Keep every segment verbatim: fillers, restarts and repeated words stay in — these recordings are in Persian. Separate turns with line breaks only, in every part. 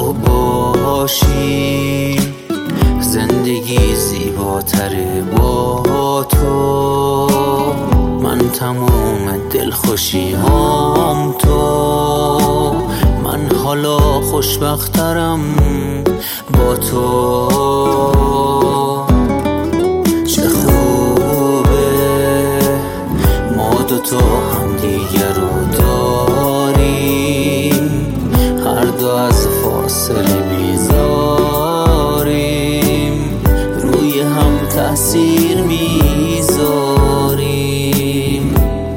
تو باشی زندگی زیباتره با تو، من تموم دلخوشی هم تو، من حالا خوشبخترم با تو. چه خوبه ما دوتا هم دیگر رو داریم، هر دو از فاصله بیزاریم، روی هم تأثیر میذاریم.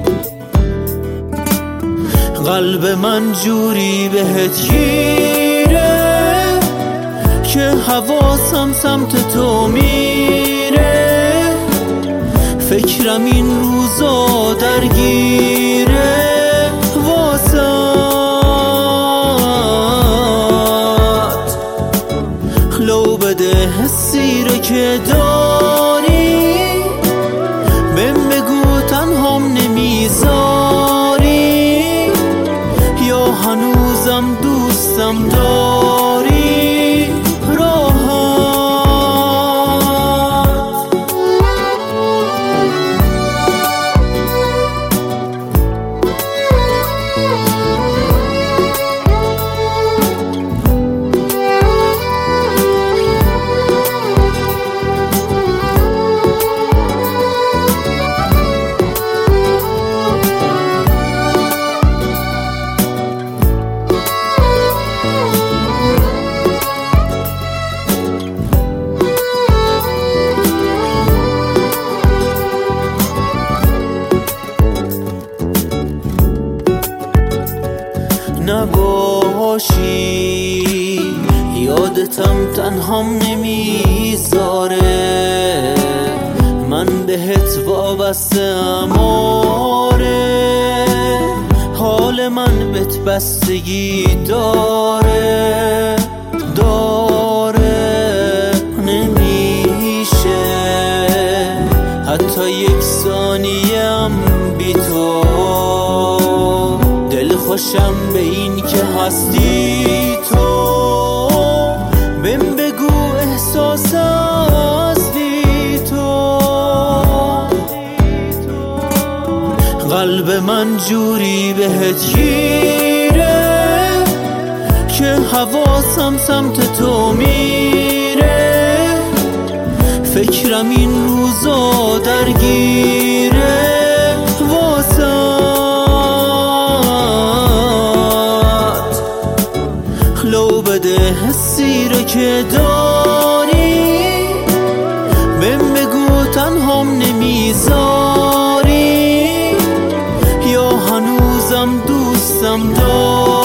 قلب من جوری بهت گیره که حواسم سمت تو میره، فکرم این روزا درگیره واسات. لو بده حسی رو که داری، بهم بگو تنهام نمیذاری، یا هنوزم دوستم داری راحت. نباشی یادتم تنهام نمیذاره، من بهت وابسته اماره، حال من بهت بستگی داره داره. نمیشه حتی یک ثانیه هم بی تو، دل خوشم به این که هستی تو، بهم بگو احساس اصلی تو. قلب من جوری بهت گیره که حواسم سمت تو میره، فکرم این روزا درگیره واسات. لو بده حسی رو که داری، بهم بگو تنهام نمیذاری، یا هنوزم دوستم داری.